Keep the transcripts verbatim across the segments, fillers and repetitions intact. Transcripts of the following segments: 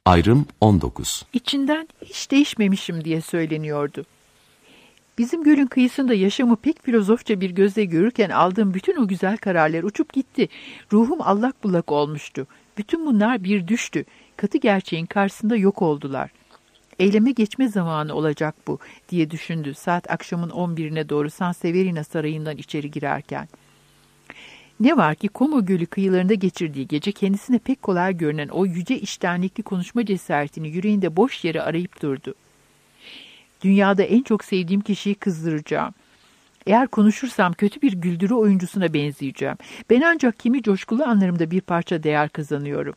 Ayrım on dokuz. İçinden hiç değişmemişim diye söyleniyordu. Bizim gölün kıyısında yaşamı pek filozofça bir gözle görürken aldığım bütün o güzel kararlar uçup gitti. Ruhum allak bullak olmuştu. Bütün bunlar bir düştü. Katı gerçeğin karşısında yok oldular. Eyleme geçme zamanı olacak bu diye düşündü saat akşamın on birine doğru San Severino sarayından içeri girerken. Ne var ki Como Gölü kıyılarında geçirdiği gece kendisine pek kolay görünen o yüce içtenlikli konuşma cesaretini yüreğinde boş yere arayıp durdu. Dünyada en çok sevdiğim kişiyi kızdıracağım. Eğer konuşursam kötü bir güldürü oyuncusuna benzeyeceğim. Ben ancak kimi coşkulu anlarımda bir parça değer kazanıyorum.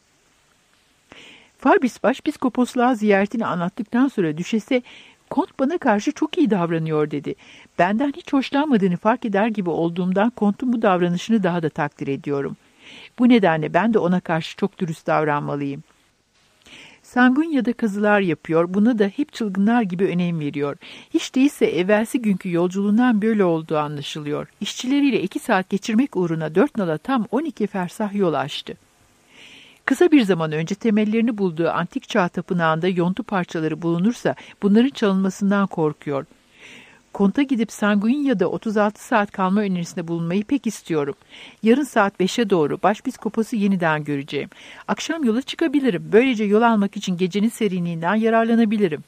Fabris başpiskoposluğa ziyaretini anlattıktan sonra düşese, "Kont bana karşı çok iyi davranıyor," dedi. Benden hiç hoşlanmadığını fark eder gibi olduğumdan Kont'un bu davranışını daha da takdir ediyorum. Bu nedenle ben de ona karşı çok dürüst davranmalıyım. Sanguinya'da kazılar yapıyor, buna da hep çılgınlar gibi önem veriyor. Hiç değilse evvelsi günkü yolculuğundan böyle olduğu anlaşılıyor. İşçileriyle iki saat geçirmek uğruna dört nala tam on iki fersah yol açtı. Kısa bir zaman önce temellerini bulduğu antik çağ tapınağında yontu parçaları bulunursa bunların çalınmasından korkuyor. Kont'a gidip Sanguinya'da otuz altı saat kalma önerisinde bulunmayı pek istiyorum. Yarın saat beşe doğru başpiskoposu yeniden göreceğim. Akşam yola çıkabilirim. Böylece yol almak için gecenin serinliğinden yararlanabilirim.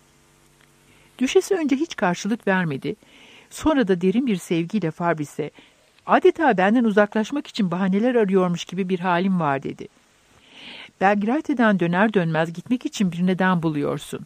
Düşesi önce hiç karşılık vermedi. Sonra da derin bir sevgiyle Fabris'e, "Adeta benden uzaklaşmak için bahaneler arıyormuş gibi bir halim var," dedi. "Belgrade'den döner dönmez gitmek için bir neden buluyorsun."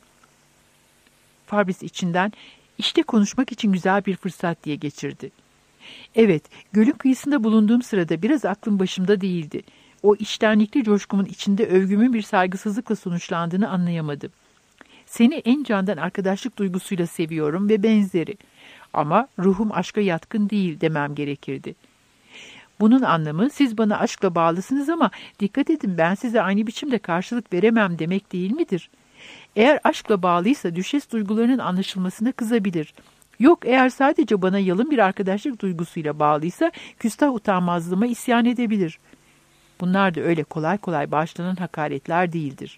Fabris içinden, "İşte konuşmak için güzel bir fırsat," diye geçirdi. Evet, gölün kıyısında bulunduğum sırada biraz aklım başımda değildi. O içtenlikli coşkumun içinde övgümün bir saygısızlıkla sonuçlandığını anlayamadım. Seni en candan arkadaşlık duygusuyla seviyorum ve benzeri. Ama ruhum aşka yatkın değil demem gerekirdi. Bunun anlamı siz bana aşkla bağlısınız ama dikkat edin ben size aynı biçimde karşılık veremem demek değil midir? Eğer aşkla bağlıysa düşes duygularının anlaşılmasına kızabilir. Yok eğer sadece bana yalın bir arkadaşlık duygusuyla bağlıysa küstah utanmazlığıma isyan edebilir. Bunlar da öyle kolay kolay bağışlanan hakaretler değildir.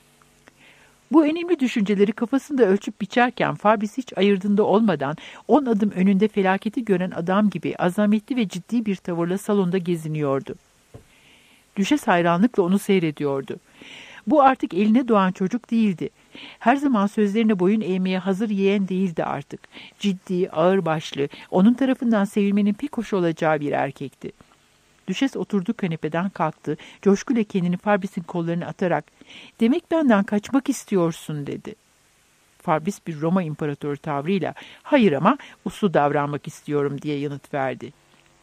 Bu önemli düşünceleri kafasında ölçüp biçerken Fabris hiç ayırdığında olmadan on adım önünde felaketi gören adam gibi azametli ve ciddi bir tavırla salonda geziniyordu. Düşes hayranlıkla onu seyrediyordu. Bu artık eline doğan çocuk değildi. Her zaman sözlerine boyun eğmeye hazır yeğen değildi artık. Ciddi, ağırbaşlı, onun tarafından sevilmenin pek hoş olacağı bir erkekti. Düşes oturduğu kanepeden kalktı, coşkuyla kendini Fabris'in kollarına atarak, "Demek benden kaçmak istiyorsun," dedi. Fabris bir Roma imparatoru tavrıyla, "Hayır ama uslu davranmak istiyorum," diye yanıt verdi.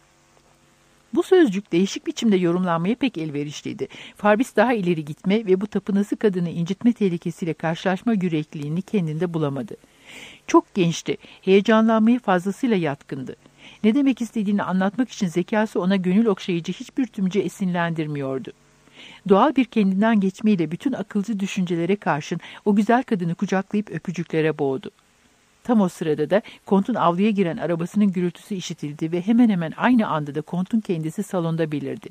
Bu sözcük değişik biçimde yorumlanmaya pek elverişliydi. Fabris daha ileri gitme ve bu tapınası kadını incitme tehlikesiyle karşılaşma yürekliliğini kendinde bulamadı. Çok gençti, heyecanlanmaya fazlasıyla yatkındı. Ne demek istediğini anlatmak için zekası ona gönül okşayıcı hiçbir tümce esinlendirmiyordu. Doğal bir kendinden geçmeyle bütün akılcı düşüncelere karşın o güzel kadını kucaklayıp öpücüklere boğdu. Tam o sırada da Kont'un avluya giren arabasının gürültüsü işitildi ve hemen hemen aynı anda da Kont'un kendisi salonda belirdi.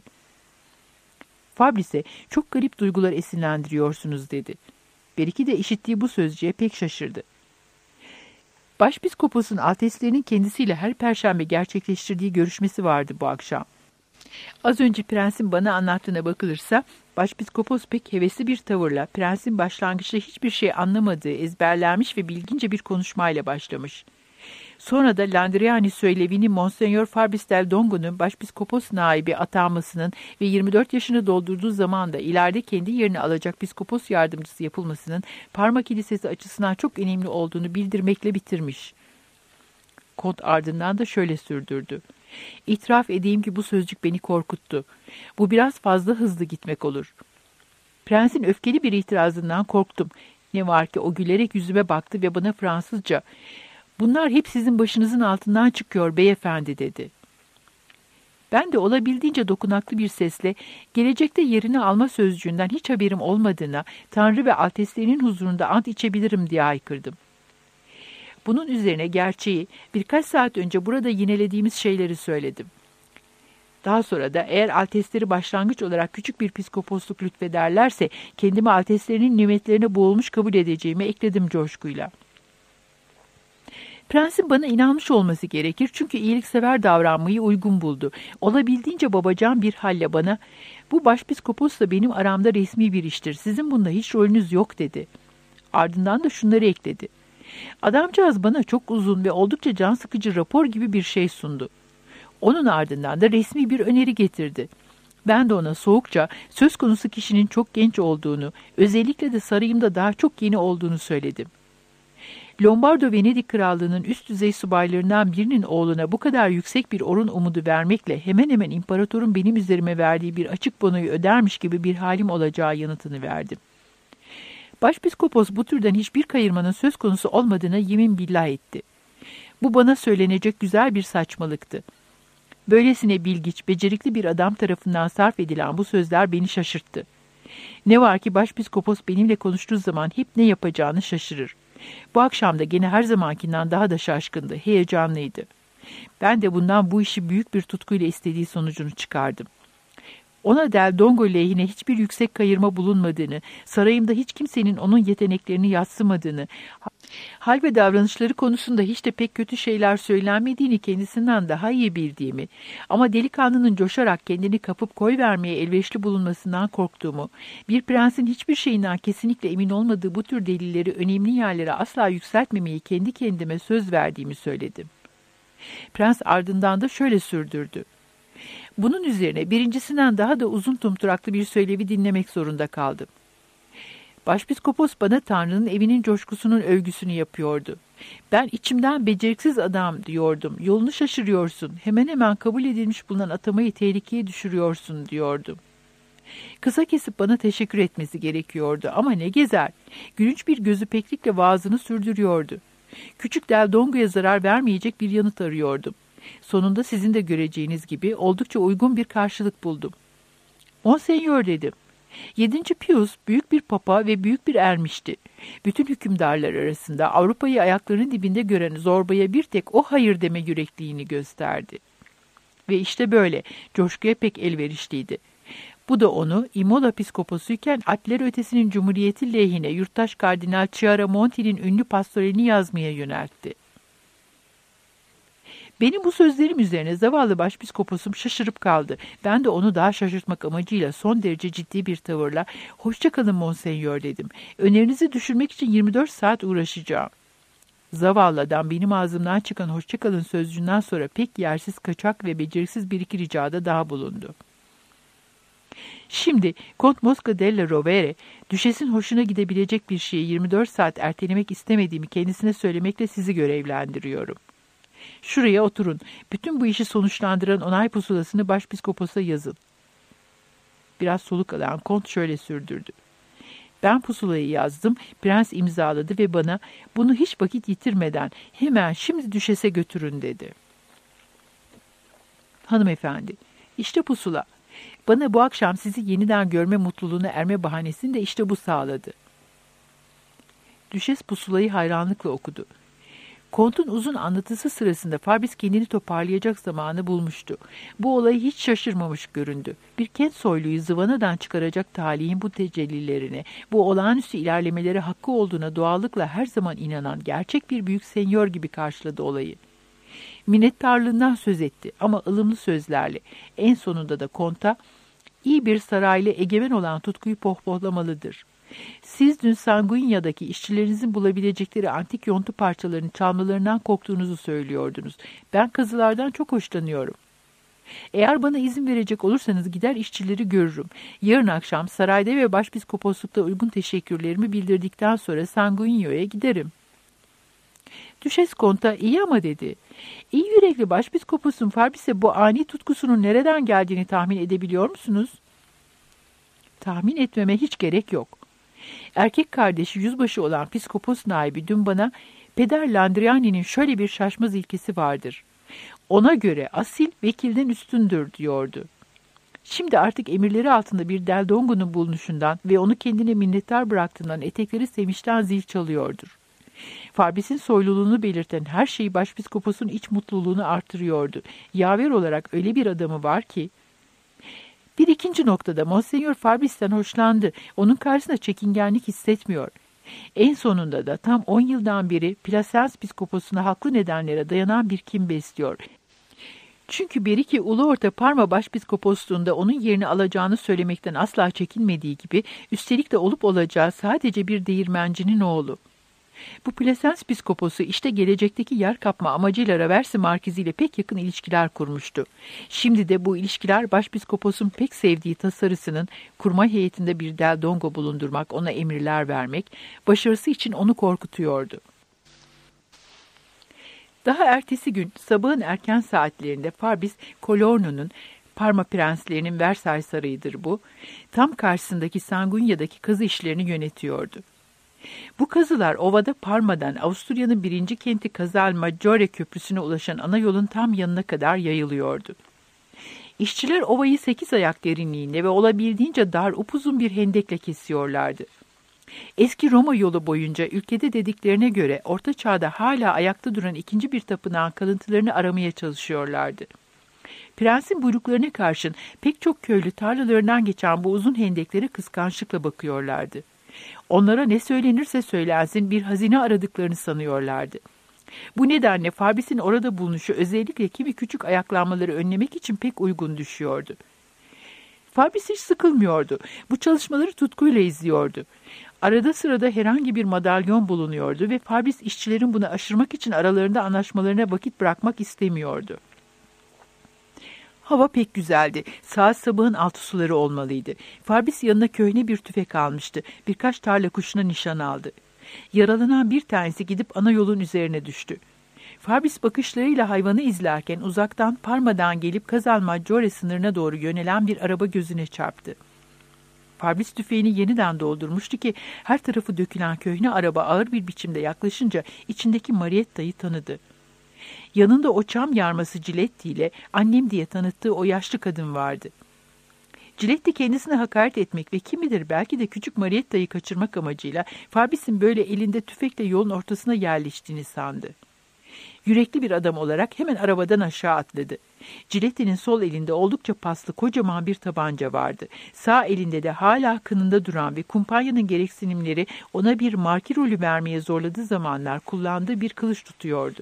Fabris'e "Çok garip duygular esinlendiriyorsunuz," dedi. Belki de işittiği bu sözcüğe pek şaşırdı. Başpiskoposun alteslerinin kendisiyle her perşembe gerçekleştirdiği görüşmesi vardı bu akşam. Az önce prensin bana anlattığına bakılırsa, başpiskopos pek hevesli bir tavırla prensin başlangıçta hiçbir şey anlamadığı ezberlenmiş ve bilgince bir konuşmayla başlamış. Sonra da Landriani söylevini Monsenor Fabris del Dongo'nun başpiskopos naibi atanmasının ve yirmi dört yaşını doldurduğu zaman da ileride kendi yerini alacak piskopos yardımcısı yapılmasının Parma Kilisesi açısından çok önemli olduğunu bildirmekle bitirmiş. Kont ardından da şöyle sürdürdü. "İtiraf edeyim ki bu sözcük beni korkuttu. Bu biraz fazla hızlı gitmek olur." Prensin öfkeli bir itirazından korktum. Ne var ki o gülerek yüzüme baktı ve bana Fransızca, "Bunlar hep sizin başınızın altından çıkıyor beyefendi," dedi. Ben de olabildiğince dokunaklı bir sesle gelecekte yerini alma sözcüğünden hiç haberim olmadığına Tanrı ve alteslerinin huzurunda ant içebilirim diye haykırdım. Bunun üzerine gerçeği birkaç saat önce burada yinelediğimiz şeyleri söyledim. Daha sonra da eğer altesleri başlangıç olarak küçük bir piskoposluk lütfederlerse kendimi alteslerinin nimetlerine boğulmuş kabul edeceğimi ekledim coşkuyla. Prensin bana inanmış olması gerekir çünkü iyiliksever davranmayı uygun buldu. Olabildiğince babacan bir halle bana "Bu başpiskoposla benim aramda resmi bir iştir. Sizin bunda hiç rolünüz yok." dedi. Ardından da şunları ekledi. Adamcağız bana çok uzun ve oldukça can sıkıcı rapor gibi bir şey sundu. Onun ardından da resmi bir öneri getirdi. Ben de ona soğukça söz konusu kişinin çok genç olduğunu, özellikle de sarayımda daha çok yeni olduğunu söyledim. Lombardo Venedik Krallığı'nın üst düzey subaylarından birinin oğluna bu kadar yüksek bir orun umudu vermekle hemen hemen imparatorun benim üzerime verdiği bir açık bonoyu ödermiş gibi bir halim olacağı yanıtını verdim. Başpiskopos bu türden hiçbir kayırmanın söz konusu olmadığına yemin billah etti. Bu bana söylenecek güzel bir saçmalıktı. Böylesine bilgiç, becerikli bir adam tarafından sarf edilen bu sözler beni şaşırttı. Ne var ki başpiskopos benimle konuştuğu zaman hep ne yapacağını şaşırır. Bu akşam da gene her zamankinden daha da şaşkındı, heyecanlıydı. Ben de bundan bu işi büyük bir tutkuyla istediği sonucunu çıkardım. Ona Del Dongo lehine hiçbir yüksek kayırma bulunmadığını, sarayımda hiç kimsenin onun yeteneklerini yadsımadığını, hal ve davranışları konusunda hiç de pek kötü şeyler söylenmediğini kendisinden daha iyi bildiğimi, ama delikanlının coşarak kendini kapıp koyvermeye elverişli bulunmasından korktuğumu, bir prensin hiçbir şeyinden kesinlikle emin olmadığı bu tür delilleri önemli yerlere asla yükseltmemeyi kendi kendime söz verdiğimi söyledim. Prens ardından da şöyle sürdürdü. Bunun üzerine birincisinden daha da uzun tumturaklı bir söylevi dinlemek zorunda kaldım. Başpiskopos bana Tanrı'nın evinin coşkusunun övgüsünü yapıyordu. Ben içimden beceriksiz adam diyordum. Yolunu şaşırıyorsun. Hemen hemen kabul edilmiş bulunan atamayı tehlikeye düşürüyorsun diyordum. Kısa kesip bana teşekkür etmesi gerekiyordu ama ne gezer. Gülünç bir gözü peklikle vaazını sürdürüyordu. Küçük Del Dongo'ya zarar vermeyecek bir yanıt arıyordum. Sonunda sizin de göreceğiniz gibi oldukça uygun bir karşılık buldum. Monsenyor dedim. Yedinci Pius büyük bir papa ve büyük bir ermişti. Bütün hükümdarlar arasında Avrupa'yı ayaklarının dibinde gören zorbaya bir tek o hayır deme yürekliğini gösterdi. Ve işte böyle, coşkuya pek elverişliydi. Bu da onu Imola piskoposuyken Alpler ötesinin Cumhuriyeti lehine yurttaş Kardinal Chiaramonti'nin ünlü pastoralini yazmaya yöneltti. Benim bu sözlerim üzerine zavallı başpiskoposum şaşırıp kaldı. Ben de onu daha şaşırtmak amacıyla son derece ciddi bir tavırla "Hoşça kalın Monsenyor" dedim. "Önerinizi düşürmek için yirmi dört saat uğraşacağım." Zavallı adam benim ağzımdan çıkan "hoşça kalın" sözcüğünden sonra pek yersiz, kaçak ve beceriksiz bir iki ricada daha bulundu. Şimdi Kont Mosca della Rovere, düşesin hoşuna gidebilecek bir şeyi yirmi dört saat ertelemek istemediğimi kendisine söylemekle sizi görevlendiriyorum. Şuraya oturun. Bütün bu işi sonuçlandıran onay pusulasını başpiskoposa yazın. Biraz soluk alan kont şöyle sürdürdü. Ben pusulayı yazdım, prens imzaladı ve bana "Bunu hiç vakit yitirmeden hemen şimdi düşese götürün" dedi. Hanımefendi, işte pusula. Bana bu akşam sizi yeniden görme mutluluğuna erme bahanesini de işte bu sağladı. Düşes pusulayı hayranlıkla okudu. Kont'un uzun anlatısı sırasında Fabris kendini toparlayacak zamanı bulmuştu. Bu olayı hiç şaşırmamış göründü. Bir kent soyluyu zıvanadan çıkaracak talihin bu tecellilerine, bu olağanüstü ilerlemelere hakkı olduğuna doğallıkla her zaman inanan gerçek bir büyük senyor gibi karşıladı olayı. Minnettarlığından söz etti ama ılımlı sözlerle. En sonunda da Kont'a iyi bir saraylı egemen olan tutkuyu pohpohlamalıdır. Siz dün Sanguinya'daki işçilerinizin bulabilecekleri antik yontu parçalarını çalmalarından korktuğunuzu söylüyordunuz. Ben kazılardan çok hoşlanıyorum. Eğer bana izin verecek olursanız gider işçileri görürüm. Yarın akşam sarayda ve başpiskoposlukta uygun teşekkürlerimi bildirdikten sonra Sanguinya'ya giderim. Düşes Kont'a iyi ama dedi. İyi yürekli başpiskoposun Fabris'e bu ani tutkusunun nereden geldiğini tahmin edebiliyor musunuz? Tahmin etmeme hiç gerek yok. Erkek kardeşi yüzbaşı olan piskopos naibi dün bana Peder Landriani'nin şöyle bir şaşmaz ilkesi vardır. Ona göre asil vekilden üstündür diyordu. Şimdi artık emirleri altında bir Del Dongo'nun bulunuşundan ve onu kendine minnettar bıraktığından etekleri sevinçten zil çalıyordur. Farbis'in soyluluğunu belirten her şey başpiskoposun iç mutluluğunu artırıyordu. Yaver olarak öyle bir adamı var ki. Bir ikinci noktada Monsenyor Farbis'ten hoşlandı. Onun karşısında çekingenlik hissetmiyor. En sonunda da tam on yıldan beri Plasens piskoposuna haklı nedenlere dayanan bir kin besliyor. Çünkü Beriki Uluorta Parma başpiskoposluğunda onun yerini alacağını söylemekten asla çekinmediği gibi, üstelik de olup olacağı sadece bir değirmencinin oğlu. Bu Plasens piskoposu işte gelecekteki yer kapma amacıyla Raversi Markizi ile pek yakın ilişkiler kurmuştu. Şimdi de bu ilişkiler başpiskoposun pek sevdiği tasarısının kurmay heyetinde bir Del Dongo bulundurmak, ona emirler vermek, başarısı için onu korkutuyordu. Daha ertesi gün sabahın erken saatlerinde Farbis Colorno'nun, Parma prenslerinin Versailles sarayıdır bu, tam karşısındaki Sanguinya'daki kazı işlerini yönetiyordu. Bu kazılar ovada Parma'dan Avusturya'nın birinci kenti Casal Maggiore köprüsüne ulaşan ana yolun tam yanına kadar yayılıyordu. İşçiler ovayı sekiz ayak derinliğinde ve olabildiğince dar upuzun bir hendekle kesiyorlardı. Eski Roma yolu boyunca ülkede dediklerine göre Orta Çağ'da hala ayakta duran ikinci bir tapınağın kalıntılarını aramaya çalışıyorlardı. Prensin buyruklarına karşın pek çok köylü tarlalarından geçen bu uzun hendeklere kıskançlıkla bakıyorlardı. Onlara ne söylenirse söylensin bir hazine aradıklarını sanıyorlardı. Bu nedenle Farbis'in orada bulunuşu özellikle kimi küçük ayaklanmaları önlemek için pek uygun düşüyordu. Farbis hiç sıkılmıyordu. Bu çalışmaları tutkuyla izliyordu. Arada sırada herhangi bir madalyon bulunuyordu ve Farbis işçilerin bunu aşırmak için aralarında anlaşmalarına vakit bırakmak istemiyordu. Hava pek güzeldi. Saat sabahın altı suları olmalıydı. Farbis yanına köhne bir tüfek almıştı. Birkaç tarla kuşuna nişan aldı. Yaralanan bir tanesi gidip ana yolun üzerine düştü. Farbis bakışlarıyla hayvanı izlerken uzaktan Parma'dan gelip Casal Maggiore sınırına doğru yönelen bir araba gözüne çarptı. Farbis tüfeğini yeniden doldurmuştu ki her tarafı dökülen köhne araba ağır bir biçimde yaklaşınca içindeki Marietta'yı tanıdı. Yanında o çam yarması Ciletti ile annem diye tanıttığı o yaşlı kadın vardı. Ciletti kendisine hakaret etmek ve kim bilir belki de küçük Marietta'yı kaçırmak amacıyla Farbis'in böyle elinde tüfekle yolun ortasına yerleştiğini sandı. Yürekli bir adam olarak hemen arabadan aşağı atladı. Ciletti'nin sol elinde oldukça paslı kocaman bir tabanca vardı. Sağ elinde de hala kınında duran ve kumpanyanın gereksinimleri ona bir marki rolü vermeye zorladığı zamanlar kullandığı bir kılıç tutuyordu.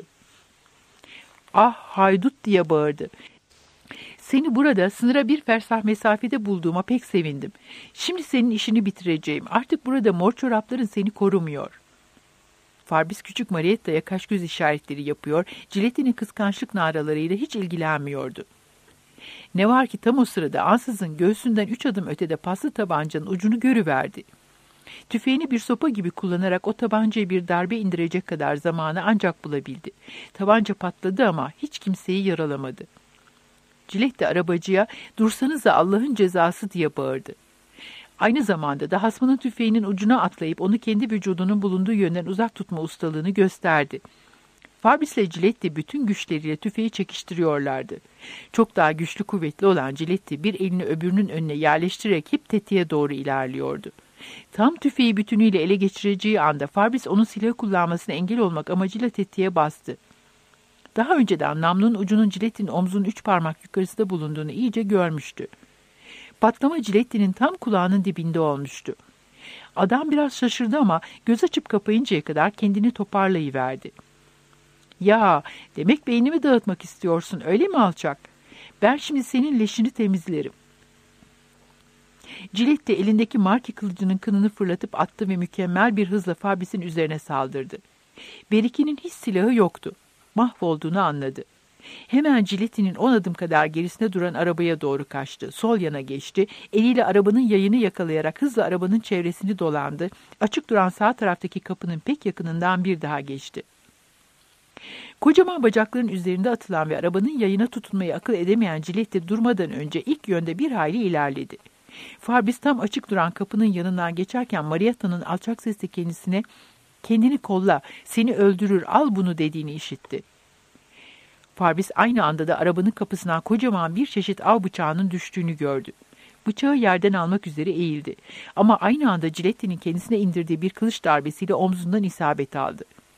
"Ah haydut!" diye bağırdı. "Seni burada sınıra bir fersah mesafede bulduğuma pek sevindim. Şimdi senin işini bitireceğim. Artık burada mor çorapların seni korumuyor." Farbis küçük Marietta'ya kaş göz işaretleri yapıyor, Ciletti'nin kıskançlık naralarıyla hiç ilgilenmiyordu. Ne var ki tam o sırada ansızın göğsünden üç adım ötede paslı tabancanın ucunu görüverdi. Tüfeğini bir sopa gibi kullanarak o tabancayı bir darbe indirecek kadar zamanı ancak bulabildi. Tabanca patladı ama hiç kimseyi yaralamadı. Ciletti arabacıya "Dursanıza Allah'ın cezası!" diye bağırdı. Aynı zamanda da hasmının tüfeğinin ucuna atlayıp onu kendi vücudunun bulunduğu yönden uzak tutma ustalığını gösterdi. Farbis ile Ciletti bütün güçleriyle tüfeği çekiştiriyorlardı. Çok daha güçlü kuvvetli olan Ciletti bir elini öbürünün önüne yerleştirerek hep tetiğe doğru ilerliyordu. Tam tüfeği bütünüyle ele geçireceği anda Farbis onun silahı kullanmasına engel olmak amacıyla tetiğe bastı. Daha önceden namlunun ucunun Ciletti'nin omzunun üç parmak yukarısında bulunduğunu iyice görmüştü. Patlama Ciletti'nin tam kulağının dibinde olmuştu. Adam biraz şaşırdı ama göz açıp kapayıncaya kadar kendini toparlayıverdi. "Ya, demek beynimi dağıtmak istiyorsun, öyle mi alçak? Ben şimdi senin leşini temizlerim." Ciletti elindeki marki kılıcının kınını fırlatıp attı ve mükemmel bir hızla Farbis'in üzerine saldırdı. Beriki'nin hiç silahı yoktu. Mahvolduğunu anladı. Hemen Ciletti'nin on adım kadar gerisinde duran arabaya doğru kaçtı. Sol yana geçti. Eliyle arabanın yayını yakalayarak hızla arabanın çevresini dolandı. Açık duran sağ taraftaki kapının pek yakınından bir daha geçti. Kocaman bacakların üzerinde atılan ve arabanın yayına tutunmayı akıl edemeyen Ciletti durmadan önce ilk yönde bir hayli ilerledi. Farbis tam açık duran kapının yanından geçerken Marietta'nın alçak sesle kendisine "Kendini kolla, seni öldürür, al bunu" dediğini işitti. Farbis aynı anda da arabanın kapısından kocaman bir çeşit av bıçağının düştüğünü gördü. Bıçağı yerden almak üzere eğildi. Ama aynı anda Ciletti'nin kendisine indirdiği bir kılıç darbesiyle omzundan isabet aldı.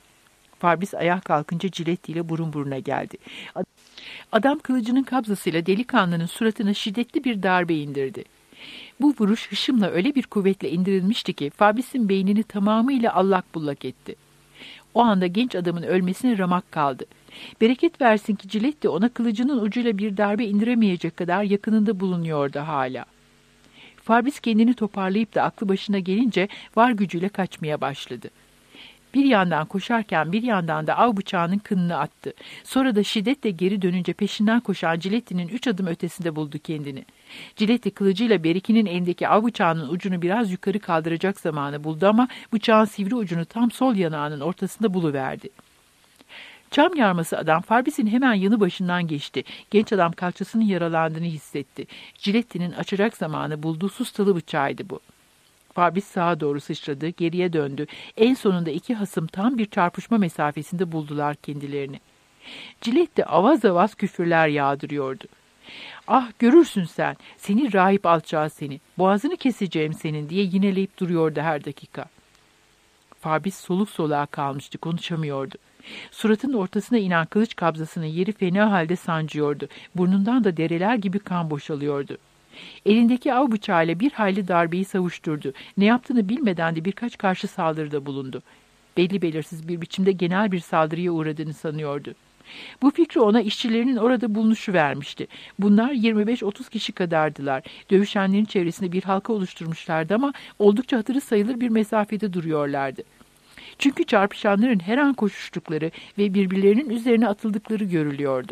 Farbis ayağa kalkınca Ciletti ile burun buruna geldi. Adam kılıcının kabzasıyla delikanlının suratına şiddetli bir darbe indirdi. Bu vuruş hışımla öyle bir kuvvetle indirilmişti ki Farbis'in beynini tamamıyla allak bullak etti. O anda genç adamın ölmesine ramak kaldı. Bereket versin ki Ciletti ona kılıcının ucuyla bir darbe indiremeyecek kadar yakınında bulunuyordu hala. Farbis kendini toparlayıp da aklı başına gelince var gücüyle kaçmaya başladı. Bir yandan koşarken bir yandan da av bıçağının kınını attı. Sonra da şiddetle geri dönünce peşinden koşan Ciletti'nin üç adım ötesinde buldu kendini. Ciletti kılıcıyla Beriki'nin elindeki av bıçağının ucunu biraz yukarı kaldıracak zamanı buldu ama bıçağın sivri ucunu tam sol yanağının ortasında buluverdi. Çam yarması adam Farbis'in hemen yanı başından geçti. Genç adam kalçasının yaralandığını hissetti. Ciletti'nin açacak zamanı bulduğu sustalı bıçağıydı bu. Farbis sağa doğru sıçradı, geriye döndü. En sonunda iki hasım tam bir çarpışma mesafesinde buldular kendilerini. Ciletti avaz avaz küfürler yağdırıyordu. "Ah görürsün sen, seni rahip alçağı seni, boğazını keseceğim senin" diye yineleyip duruyordu her dakika. Farbis soluk soluğa kalmıştı, konuşamıyordu. Suratının ortasına inen kılıç kabzasının yeri fena halde sancıyordu. Burnundan da dereler gibi kan boşalıyordu. Elindeki av bıçağıyla bir hayli darbeyi savuşturdu. Ne yaptığını bilmeden de birkaç karşı saldırıda bulundu. Belli belirsiz bir biçimde genel bir saldırıya uğradığını sanıyordu. Bu fikri ona işçilerinin orada bulunuşu vermişti. Bunlar yirmi beş otuz kişi kadardılar. Dövüşenlerin çevresinde bir halka oluşturmuşlardı ama oldukça hatırı sayılır bir mesafede duruyorlardı. Çünkü çarpışanların her an koşuştukları ve birbirlerinin üzerine atıldıkları görülüyordu.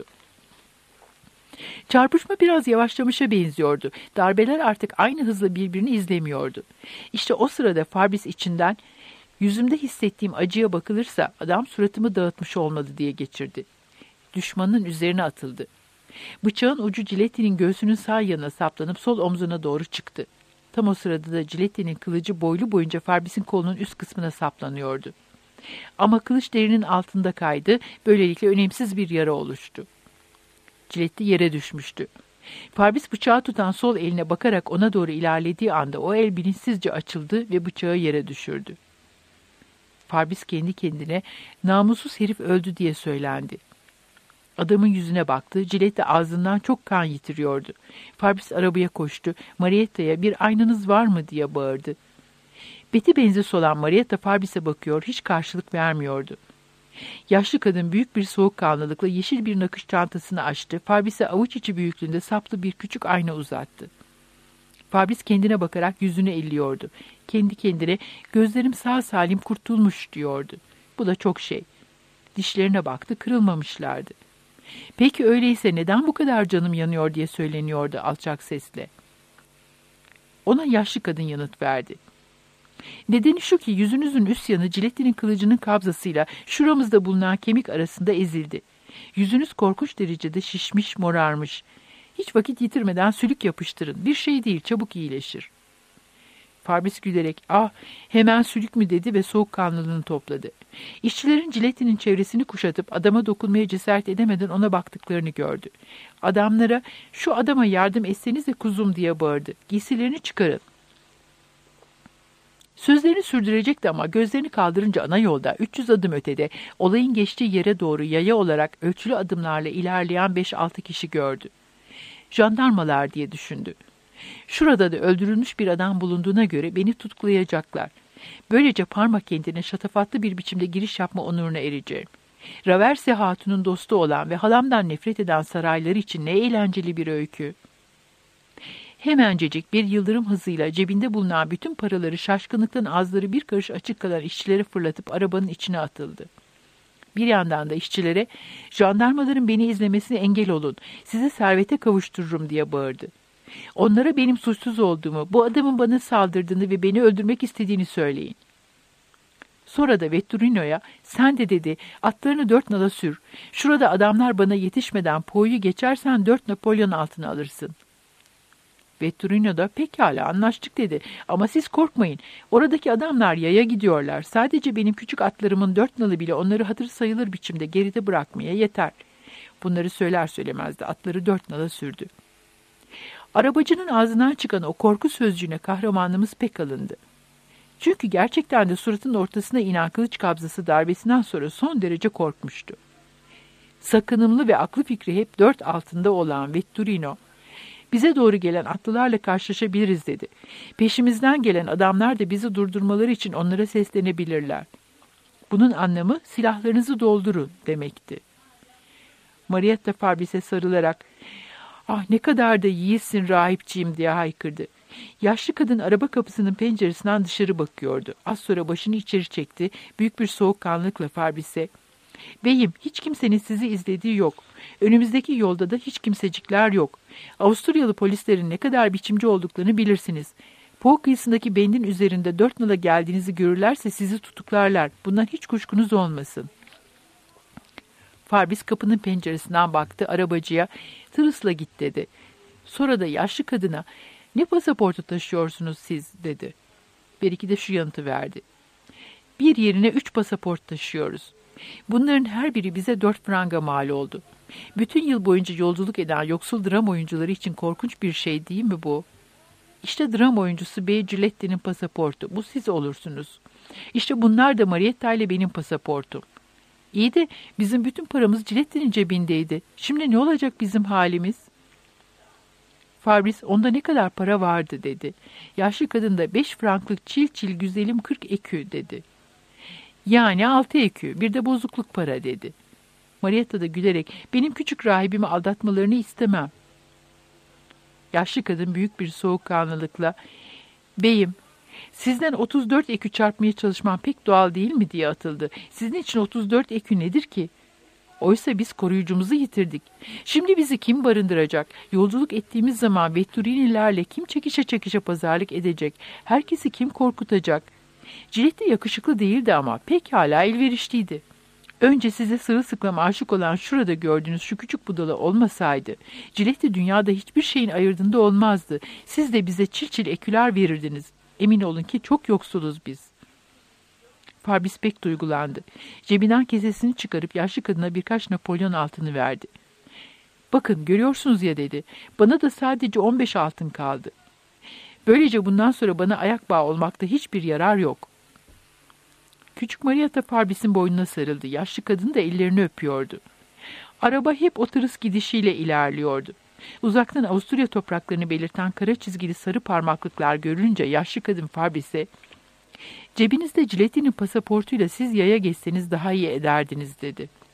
Çarpışma biraz yavaşlamışa benziyordu. Darbeler artık aynı hızla birbirini izlemiyordu. İşte o sırada Farbis içinden "Yüzümde hissettiğim acıya bakılırsa adam suratımı dağıtmış olmadı" diye geçirdi. Düşmanın üzerine atıldı. Bıçağın ucu Ciletti'nin göğsünün sağ yanına saplanıp sol omzuna doğru çıktı. Tam o sırada da Ciletti'nin kılıcı boylu boyunca Farbis'in kolunun üst kısmına saplanıyordu. Ama kılıç derinin altında kaydı, böylelikle önemsiz bir yara oluştu. Ciletti yere düşmüştü. Farbis bıçağı tutan sol eline bakarak ona doğru ilerlediği anda o el bilinçsizce açıldı ve bıçağı yere düşürdü. Farbis kendi kendine "Namussuz herif öldü" diye söylendi. Adamın yüzüne baktı. Ciletti ağzından çok kan yitiriyordu. Farbis arabaya koştu. Marietta'ya "Bir aynanız var mı?" diye bağırdı. Beti benzi olan Marietta Farbis'e bakıyor, hiç karşılık vermiyordu. Yaşlı kadın büyük bir soğukkanlılıkla yeşil bir nakış çantasını açtı. Farbis'e avuç içi büyüklüğünde saplı bir küçük ayna uzattı. Farbis kendine bakarak yüzünü elliyordu. Kendi kendine "Gözlerim sağ salim kurtulmuş" diyordu. Bu da çok şey. Dişlerine baktı, kırılmamışlardı. "Peki öyleyse neden bu kadar canım yanıyor?" diye söyleniyordu alçak sesle. Ona yaşlı kadın yanıt verdi. "Nedeni şu ki yüzünüzün üst yanı Ciletti'nin kılıcının kabzasıyla şuramızda bulunan kemik arasında ezildi. Yüzünüz korkunç derecede şişmiş, morarmış. Hiç vakit yitirmeden sülük yapıştırın. Bir şey değil, çabuk iyileşir." Farbis gülerek "Ah, hemen sülük mü?" dedi ve soğukkanlılığını topladı. İşçilerin Ciletti'nin çevresini kuşatıp adama dokunmaya cesaret edemeden ona baktıklarını gördü. Adamlara "Şu adama yardım etsenize kuzum" diye bağırdı. "Giysilerini çıkarın." Sözlerini sürdürecekti ama gözlerini kaldırınca ana yolda üç yüz adım ötede olayın geçtiği yere doğru yaya olarak ölçülü adımlarla ilerleyen beş altı kişi gördü. Jandarmalar diye düşündü. Şurada da öldürülmüş bir adam bulunduğuna göre beni tutuklayacaklar. Böylece Parma kentine şatafatlı bir biçimde giriş yapma onuruna ereceğim. Raverse Hatun'un dostu olan ve halamdan nefret eden sarayları için ne eğlenceli bir öykü. Hemencecik bir yıldırım hızıyla cebinde bulunan bütün paraları şaşkınlıktan ağızları bir karış açık kalan işçilere fırlatıp arabanın içine atıldı. Bir yandan da işçilere "Jandarmaların beni izlemesine engel olun, sizi servete kavuştururum" diye bağırdı. Onlara benim suçsuz olduğumu, bu adamın bana saldırdığını ve beni öldürmek istediğini söyleyin. Sonra da Vetturino'ya "Sen de" dedi, "atlarını dört nala sür. Şurada adamlar bana yetişmeden Po'yu geçersen dört Napolyon altına alırsın." Vetturino da "Pekala, anlaştık" dedi. "Ama siz korkmayın. Oradaki adamlar yaya gidiyorlar. Sadece benim küçük atlarımın dört nalı bile onları hatır sayılır biçimde geride bırakmaya yeter." Bunları söyler söylemez de atları dört nala sürdü. Arabacının ağzından çıkan o korku sözcüğüne kahramanımız pek alındı. Çünkü gerçekten de suratının ortasına inen kılıç kabzası darbesinden sonra son derece korkmuştu. Sakınımlı ve aklı fikri hep dört altında olan Vetturino, bize doğru gelen atlılarla karşılaşabiliriz dedi. Peşimizden gelen adamlar da bizi durdurmaları için onlara seslenebilirler. Bunun anlamı silahlarınızı doldurun demekti. Marietta Fabris'e sarılarak, ah ne kadar da yiğitsin rahipciğim diye haykırdı. Yaşlı kadın araba kapısının penceresinden dışarı bakıyordu. Az sonra başını içeri çekti. Büyük bir soğukkanlılıkla Fabris'e, beyim hiç kimsenin sizi izlediği yok. Önümüzdeki yolda da hiç kimsecikler yok. Avusturyalı polislerin ne kadar biçimci olduklarını bilirsiniz. Po kıyısındaki bendin üzerinde dört nala geldiğinizi görürlerse sizi tutuklarlar. Bundan hiç kuşkunuz olmasın. Fabris kapının penceresinden baktı arabacıya, tırısla git dedi. Sonra da yaşlı kadına, ne pasaportu taşıyorsunuz siz dedi. Beriki de şu yanıtı verdi. Bir yerine üç pasaport taşıyoruz. Bunların her biri bize dört franga mal oldu. Bütün yıl boyunca yolculuk eden yoksul dram oyuncuları için korkunç bir şey değil mi bu? İşte dram oyuncusu Bey Giletti'nin pasaportu. Bu siz olursunuz. İşte bunlar da Marietta ile benim pasaportum. İyi de bizim bütün paramız Giletti'nin cebindeydi. Şimdi ne olacak bizim halimiz? Fabris, onda ne kadar para vardı dedi. Yaşlı kadın da beş franklık çil çil güzelim kırk ekü dedi. Yani altı ekü, bir de bozukluk para dedi. Marietta da gülerek, benim küçük rahibimi aldatmalarını istemem. Yaşlı kadın büyük bir soğukkanlılıkla, beyim, sizden otuz dört ekü çarpmaya çalışmam pek doğal değil mi diye atıldı. Sizin için otuz dört ekü nedir ki? Oysa biz koruyucumuzu yitirdik. Şimdi bizi kim barındıracak? Yolculuk ettiğimiz zaman Vetturinilerle kim çekişe çekişe pazarlık edecek? Herkesi kim korkutacak? Giletti yakışıklı değildi ama pekala elverişliydi. Önce size sırılsıklam aşık olan şurada gördüğünüz şu küçük budala olmasaydı, Giletti dünyada hiçbir şeyin ayırdığında olmazdı. Siz de bize çil çil eküler verirdiniz. Emin olun ki çok yoksuluz biz. Fabris pek duygulandı. Cebinden kesesini çıkarıp yaşlı kadına birkaç Napolyon altını verdi. Bakın görüyorsunuz ya dedi. Bana da sadece on beş altın kaldı. Böylece bundan sonra bana ayak bağı olmakta hiçbir yarar yok. Küçük Marietta Fabris'in boynuna sarıldı. Yaşlı kadın da ellerini öpüyordu. Araba hep o tırıs gidişiyle ilerliyordu. Uzaktan Avusturya topraklarını belirten kara çizgili sarı parmaklıklar görünce yaşlı kadın Fabris'e, cebinizde Giletti'nin pasaportuyla siz yaya geçseniz daha iyi ederdiniz dedi.